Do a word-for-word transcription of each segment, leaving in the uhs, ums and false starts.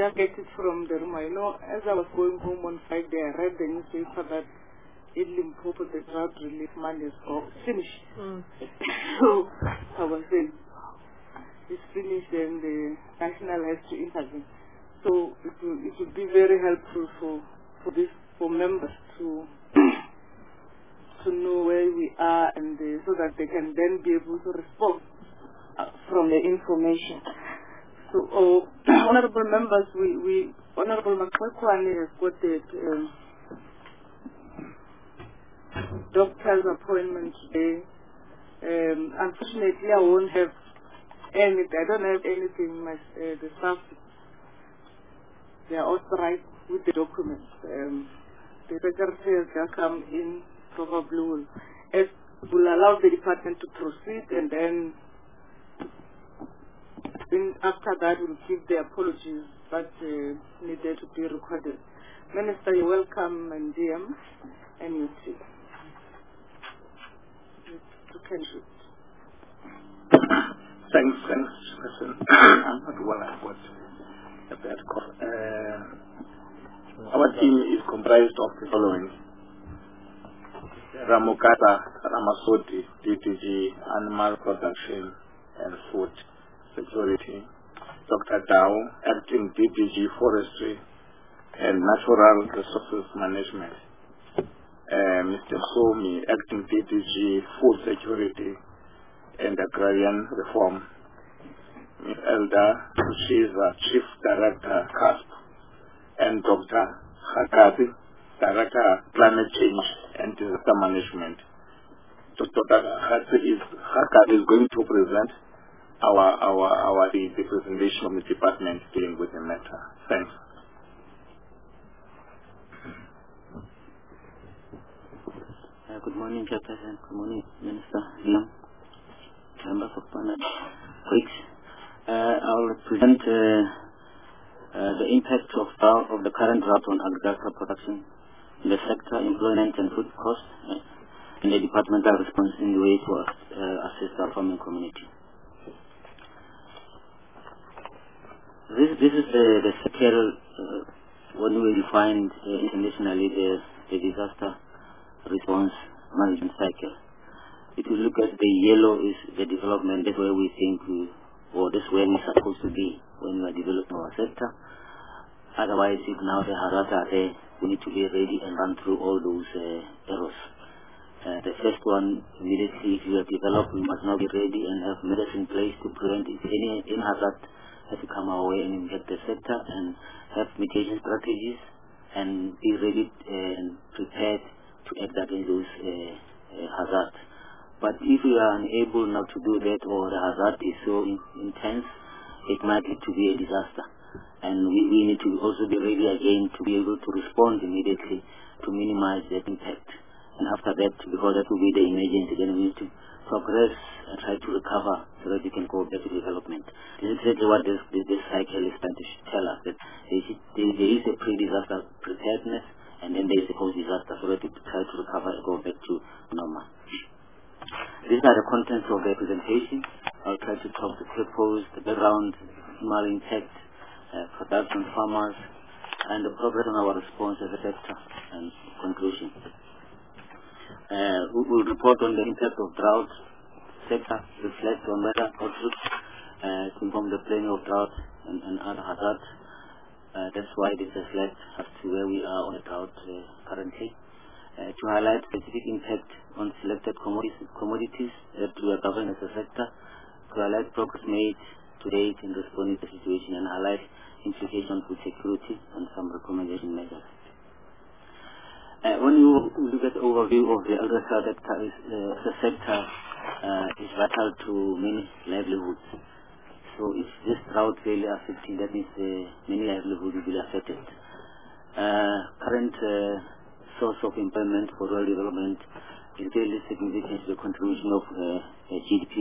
just get it from the room. I know as I was going home on Friday, I read the newspaper that in Limpopo the drought relief money is all finished. Mm. So I was saying, it's finished and the national has to intervene. So it will, it will be very helpful for, for this, for members to to know where we are and uh, so that they can then be able to respond uh, from the information. So, uh, honorable members, we, we Honorable Makwekwani has got the um, doctor's appointment today. Um, unfortunately, I won't have any. I don't have anything. My uh, the staff, they are authorized with the documents. Um, the secretary has just come in. Probably will, as will allow the department to proceed, and then in, after that we'll give the apologies that uh, needed to be recorded. Minister, you're welcome, and D M, and you too. You can shoot. Thanks, thanks, Chairperson. I'm not well, I've got a bad cough. Uh, our team is comprised of the following. Ramokata Ramasoti, D T G, Animal Production and Food Security. Doctor Dow, Acting D T G, Forestry and Natural Resources Management. Uh, Mister Somi, Acting D T G, Food Security and Agrarian Reform. Miz Elda Kushiza, Chief Director, C A S P, and Doctor Hakati, Director, Climate Change and Disaster Management. Doctor Hakati is, Hakati is going to present our, our, our, the, the presentation of the department dealing with the matter. Thanks. Uh, good morning, Chairperson. Good morning, Minister Liam. Members of Parliament. Uh, I will present uh, uh, the impact of, uh, of the current drought on agricultural production in the sector, employment and food costs, uh, and the departmental response in the way to uh, assist our farming community. This, this is the, the sectoral, uh, when we defined uh, internationally the, the disaster response management cycle. If you look at the yellow is the development, that's where we think we, or that's where we're supposed to be when we are developing our sector. Otherwise, if now the hazards are there, we need to be ready and run through all those uh, errors. Uh, the first one, immediately if you have developed, we must now be ready and have measures in place to prevent if any, any hazard has to come our way and impact the sector, and have mitigation strategies and be ready uh, and prepared to act against those uh, uh, hazards. But if we are unable now to do that, or the hazard is so in, intense, it might lead to be a disaster. And we, we need to also be ready again to be able to respond immediately to minimize that impact. And after that, because that will be the emergency, then we need to progress and try to recover so that we can go back to development. This is exactly what this, this, this cycle is trying to tell us, that there is, there is a pre-disaster preparedness, and then there is a post-disaster, so that we try to recover and go back to normal. These are the contents of the presentation. I'll try to talk the purpose, the background, animal impact, uh, production, farmers, and the progress on our response as a sector, and conclusion. Uh, we will report on the impact of drought, sector, reflect on weather outlook, uh, to inform the planning of drought and, and other hazards. Uh, that's why this reflects as to where we are on the drought uh, currently. Uh, to highlight specific impact on selected commodities, commodities that we are governing as a sector, to highlight progress made to date in responding to the situation, and highlight implications for security and some recommendation measures. Uh, when you look at the overview of the agriculture sector, is, uh, the sector uh, is vital to many livelihoods. So if this drought really affecting, that means uh, many livelihoods will be affected. Uh, current uh, source of employment for rural development is really significant to the contribution of uh, G D P.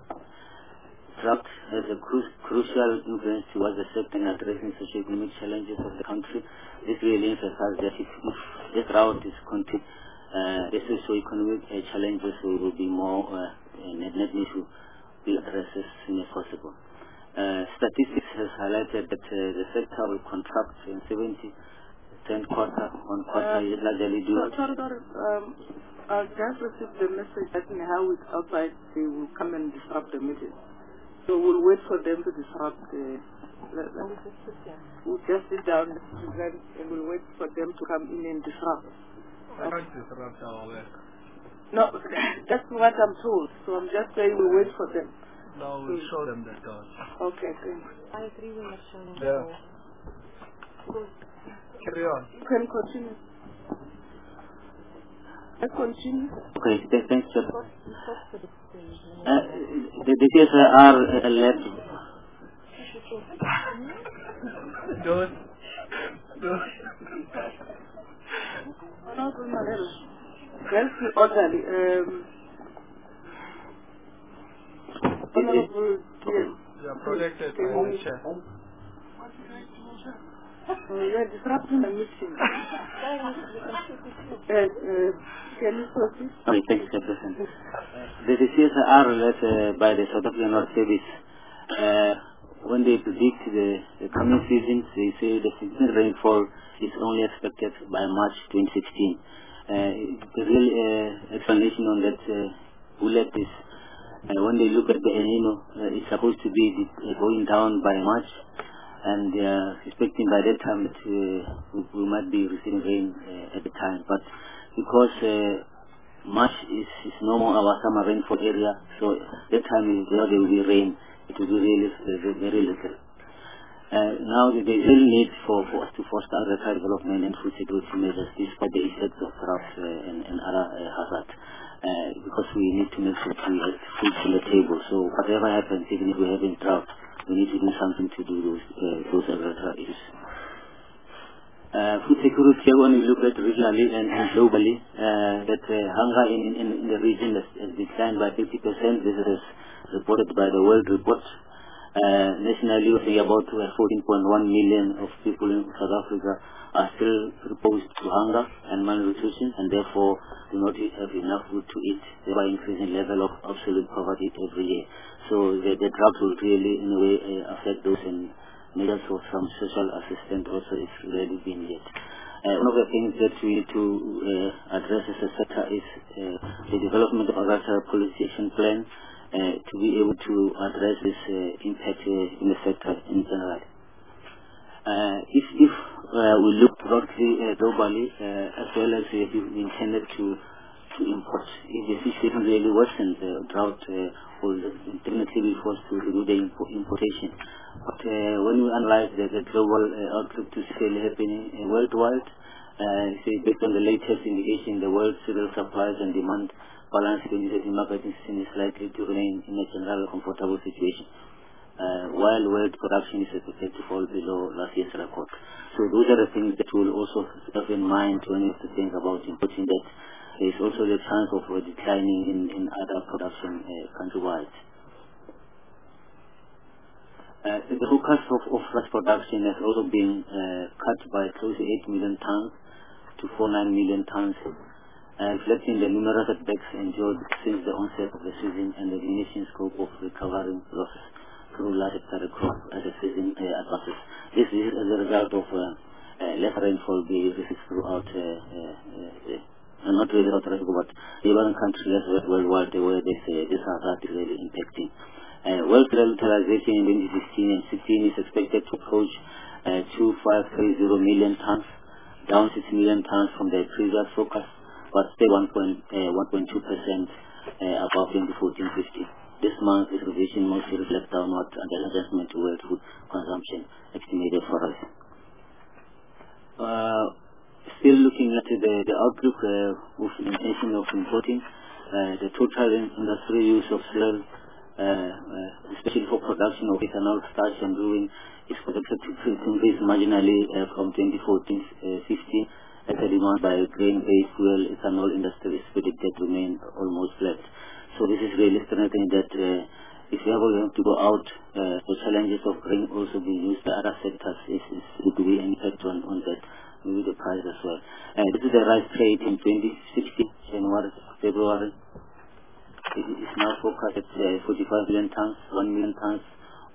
Drought has a cru crucial influence towards the sector in addressing socio-economic challenges of the country. This really emphasizes that if, if this drought is continued, uh, the socio-economic uh, challenges will, will be more uh, net, net need to be addressed as soon as possible. Uh, statistics has highlighted that uh, the sector will contract in seventy percent quarter on quarter, Uh, largely due. Sorry, sorry. Um, I just received the message that in how it's outside, they will come and disrupt the meeting. So we'll wait for them to disrupt the... the, the we'll just sit down present, and we'll wait for them to come in and disrupt. I can't disrupt our work. No, that's what I'm told. So I'm just saying we'll wait for them. Now we'll Mm. show them the doors. Okay, thanks. I agree with what Shona Yeah. said. Carry on. You can continue. Let's continue. Okay, th- thanks, sir. We spoke to the stage. Uh, the, the C S R uh, led. Don't. Don't. Honorable Marella, very orderly. Um, Honorable D M. You are protected by Can the we- chair. Uh, we are disrupting the meeting. uh, uh, can you proceed? Okay, thanks, sir. President. The, the C S R led uh, by the South African Health Service. Uh, when they predict the, the coming seasons, they say the significant rainfall is only expected by March twenty sixteen. Uh, the real uh, explanation on that uh, bullet is uh, when they look at the El Nino, uh, it's supposed to be uh, going down by March, and they are expecting by that time that uh, we, we might be receiving rain uh, at the time. But because uh, March is, is no more our summer rainfall area, so that time is where there will be rain. It will be really uh, very little. Uh, now there is real need for, for us to foster agricultural development and food security measures despite the effects of drought uh, and, and other uh, hazards. Uh, because we need to make sure we have food on the table. So whatever happens, even if we have a drought, we need to do something to do those, uh, those agricultural issues. Uh, food security, when we look at regionally and, and globally, uh, that uh, hunger in, in, in the region has, has declined by fifty percent. This is reported by the World Report. Uh, nationally, we say about uh, fourteen point one million of people in South Africa are still exposed to hunger and malnutrition, and therefore do not have enough food to eat, thereby increasing level of absolute poverty every year. So the, the drought will really, in a way, uh, affect those, and measures for some social assistance also is really being yet. Uh, one of the things that we need to uh, address as a sector is uh, the development of agricultural policy action plan uh, to be able to address this uh, impact uh, in the sector in general. Uh, if if uh, we look broadly uh, globally, uh, as well as if we intended to to import, if the situation really worsens, the drought uh, will definitely be forced to do the impo importation. But uh, when we analyze the, the global uh, outlook to still happening uh, worldwide, uh, say based on the latest indication, the world cereal supplies and demand balance in the market is likely to remain in a general comfortable situation, uh, while world production is expected to fall below last year's record. So those are the things that we'll also have in mind when we think about importing that. There is also the chance of uh, declining in, in other production uh, countrywide. Uh, the forecast of, of rice production has also been uh, cut by close to eight million tons to forty-nine million tons, uh, reflecting the numerous setbacks endured since the onset of the season and the diminishing scope of recovering losses through large hectare crop as the season uh, advances. This is as a result of uh, uh, less rainfall being received throughout uh, uh, uh, Uh, not really not really, but even countries worldwide where this uh, this hazard is really impacting. Uh, world utilization in twenty sixteen and sixteen is expected to approach uh, two thousand five hundred thirty million tons, down six million tons from the previous forecast, but still one point two percent uh, above twenty fourteen fifteen. This month's revision mostly reflects downward adjustment to world food consumption estimated for us. Uh, Still looking at the, the outlook uh, with intention of importing, uh, the total industry use of cereal, uh, uh, especially for production of ethanol, starch and brewing, is projected to increase marginally uh, from twenty fourteen fifteen, as the demand by grain-based fuel ethanol industry is predicted to remain almost flat. So this is really strengthening that uh, if we are going to go out, uh, the challenges of grain also being used by other sectors is, is would be an impact on, on that. Maybe the price as well. And this is the rice trade in twenty sixteen, January, February. It is now forecast at uh, forty-five million tons, one million tons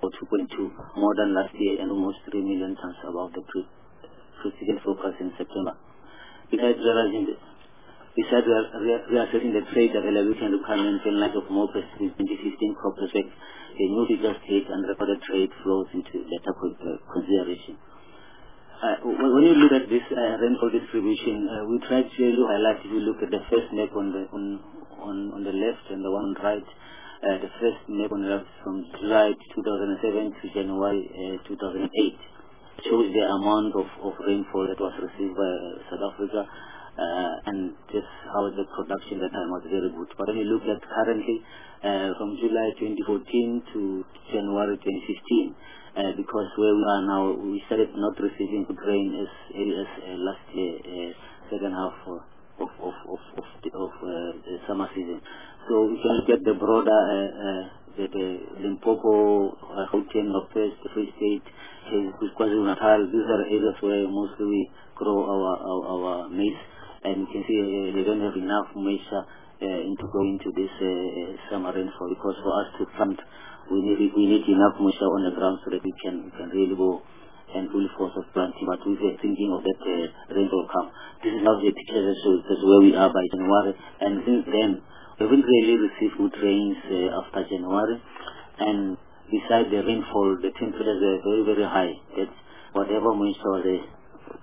or two point two, more than last year and almost three million tons above the pre precedent forecast in September. Besides realizing the, besides re reasserting the trade availability and requirements in light of more precise twenty fifteen crop prospects, the new figures take and recorded trade flows into better uh, consideration. Uh, when you look at this uh, rainfall distribution, uh, we try to highlight, if you look at the first map on the on on, on the left and the one on the right, uh, the first map on the left from July two thousand seven to January uh, two thousand eight shows the amount of, of rainfall that was received by uh, South Africa, uh, and just how the production that time was very good. But when you look at currently, uh, from July twenty fourteen to January twenty fifteen, Uh, because where we are now, we started not receiving good rain as early as uh, last year, uh, second half uh, of of of of, the, of uh, the summer season. So we can look at the broader uh, uh, the, the Limpopo, uh, Gauteng, Northwest, the Free State, KwaZulu-Natal. These are areas where mostly we grow our our, our maize, and you can see uh, they don't have enough moisture uh, into going into this uh, summer rainfall, because for us to plant, We need, we need enough moisture on the ground so that we can, we can really go and full force of planting. But we were thinking of that uh, rainfall come. This is how the picture shows. That's where we are by January. And since then, we haven't really received good rains uh, after January. And besides the rainfall, the temperatures are very, very high. That whatever moisture was there,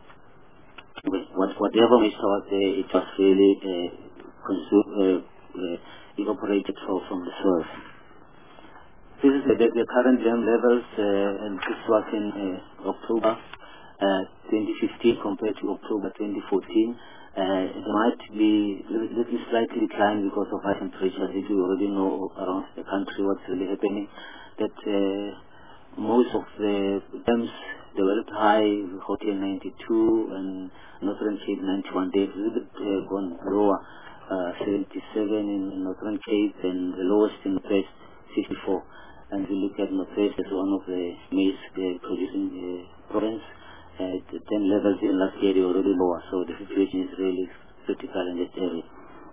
what, whatever moisture was there, it was really uh, consumed, uh, uh, evaporated from, from the soil. This is the, the, the current dam levels, uh, and this was in uh, October uh, twenty fifteen compared to October twenty fourteen. Uh, it might be a little slightly declined because of high temperatures. If you already know around the country what's really happening, that uh, most of the dams developed high, Gauteng ninety-two and Northern Cape ninety-one. They've a little bit uh, gone lower, uh, seventy-seven in Northern Cape, and the lowest in the West, fifty-four. And we look at Northwest as one of the maize uh, producing uh, province. Uh, the ten levels in last year they were already lower, so the situation is really critical in this area.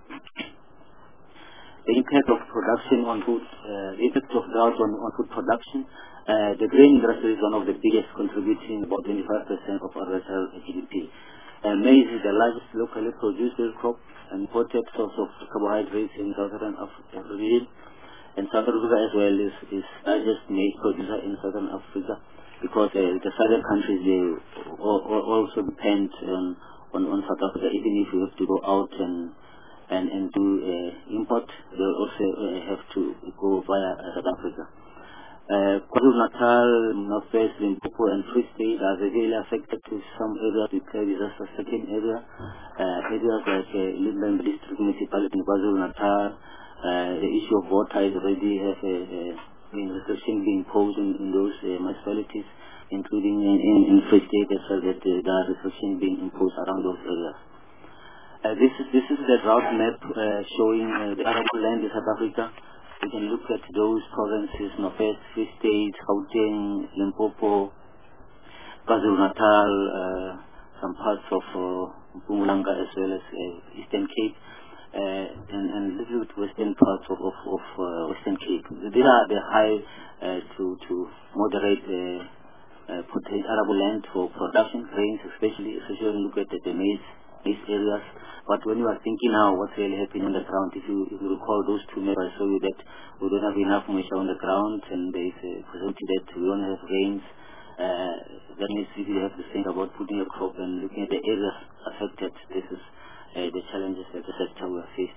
The impact of production on food, uh, the impact of drought on, on food production. Uh, the grain industry is one of the biggest, contributing about twenty-five percent of our G D P. Uh, maize is the largest locally produced crop and important source of carbohydrates in southern Africa region. And South Africa as well is is largest maize producer in Southern Africa, because uh, the southern countries they also depend on, on on South Africa. Even if you have to go out and and and do uh, import, they also uh, have to go via uh, South Africa. Uh, KwaZulu-Natal, Northwest, Limpopo, and Free State are severely affected to some areas with uh, disaster stricken area. Uh, areas like uh, Limpopo District Municipality in KwaZulu-Natal. Uh, the issue of water is already have a, a restriction being imposed in, in those uh, municipalities, including in, in, in Free State as well, that uh, there are restrictions being imposed around those areas. Uh, this is this is the drought map uh, showing uh, the arable land in South Africa. You can look at those provinces: Northwest, Free State, Gauteng, Limpopo, KwaZulu-Natal, uh, some parts of uh, Mpumalanga as well as uh, Eastern Cape. Uh, and, and little bit western parts of, of, of uh, Western Cape. These are the high uh, to, to moderate uh, uh, potential arable land for production, grains especially, especially when you look at the, the maize, maize areas. But when you are thinking now what's really happening on the ground, if you, if you recall those two maps, I show you that we don't have enough moisture on the ground, and there is a possibility that we don't have rains. Uh, that means if you have to think about putting a crop and looking at the areas affected, this is Uh, the challenges that the sector will face.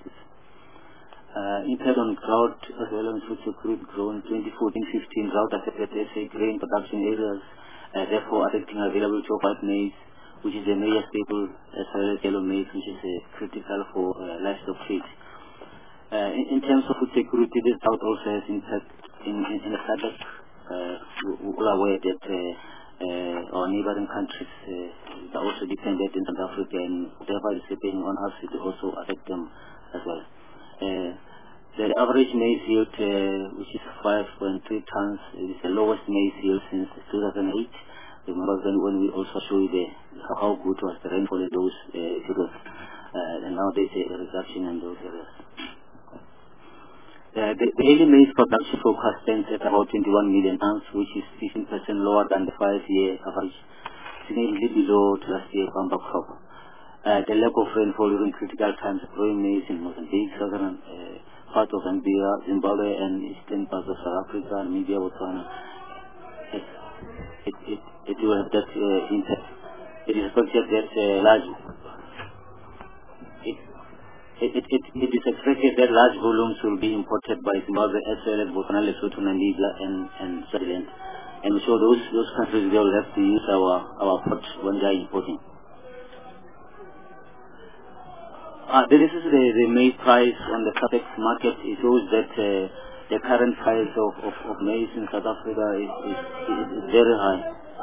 Uh, impact on drought as well as food security grown twenty fourteen fifteen drought affected S A grain production areas, uh, therefore affecting availability of white maize, which is a major staple, as well as yellow maize, which is uh, critical for uh, livestock feed. Uh, in, in terms of food security, this drought also has impact in, in, in the SADC. Uh, we are aware that uh, Uh, our neighboring countries uh, are also dependent in South Africa, and whatever is happening on us, it will also affect them as well. Uh, the average maize yield, uh, which is five point three tons, is the lowest maize yield since two thousand eight. Remember when, when we also show you the, how good was the rainfall in those uh, periods, uh, and now there's a reduction in those areas. Uh, the, the early maize production forecast stands at about twenty-one million tons, which is fifteen percent lower than the five-year average, significantly below last year's bumper crop. Uh, the lack of rainfall during critical times of growing maize in Mozambique, southern uh, part of Zambia, Zimbabwe, and eastern parts of South Africa, Namibia, Botswana, it, it, it, it will have that uh, impact. It is expected that uh, large it, It, it, it, it is expected that large volumes will be imported by Zimbabwe as well as Botswana, Lesotho, Namibia, and, and Swaziland. And so those, those countries, they will have to use our, our port when they are importing. Uh, this is the, the maize price on the Capex market. It shows that uh, the current price of, of, of maize in South Africa is, is, is, is very high.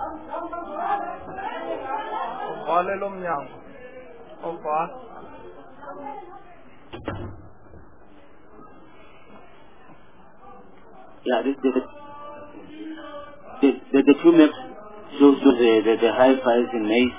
Yeah, the, the, the, the, the two maps show, show the, the, the high price in maize.